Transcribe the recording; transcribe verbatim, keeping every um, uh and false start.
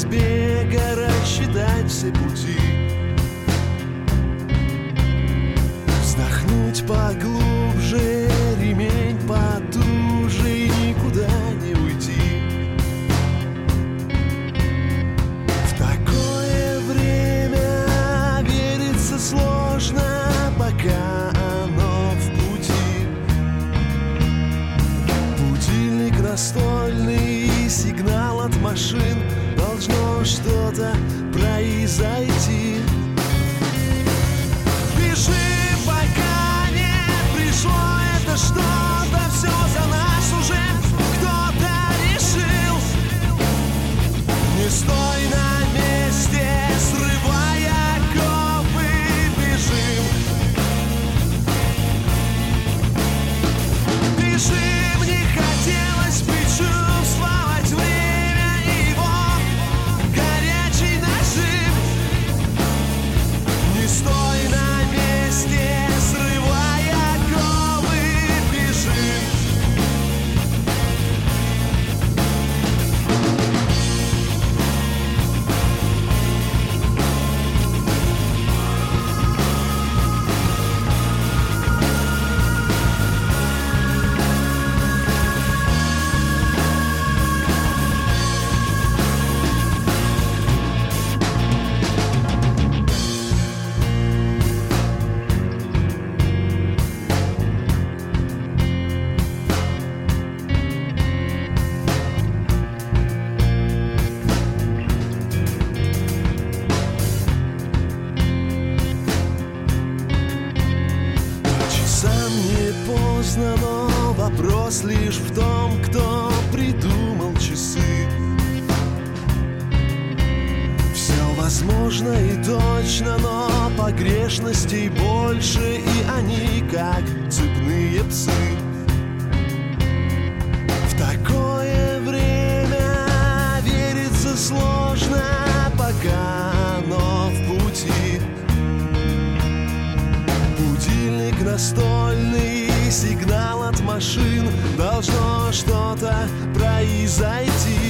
разбега рассчитать все пути, вздохнуть поглубже, ремень потуже и никуда не уйти. В такое время верится сложно, пока оно в пути. Будильник настольный, сигнал от машин, должно что-то произойти. Бежим, пока не пришло это что-то, все за нас уже кто-то решил. Не стой на месте, срывая оковы, бежим. Бежим, не хотелось бы чувствовать время и его горячий нажим. Не стой на месте, срывая оковы, бежим. Поздно, но вопрос лишь в том, кто придумал часы. Все возможно и точно, но погрешностей больше, и они как цепные псы. В такое время верится сложно, пока оно в пути. Будильник настольный, сигнал от машин, должно что-то произойти.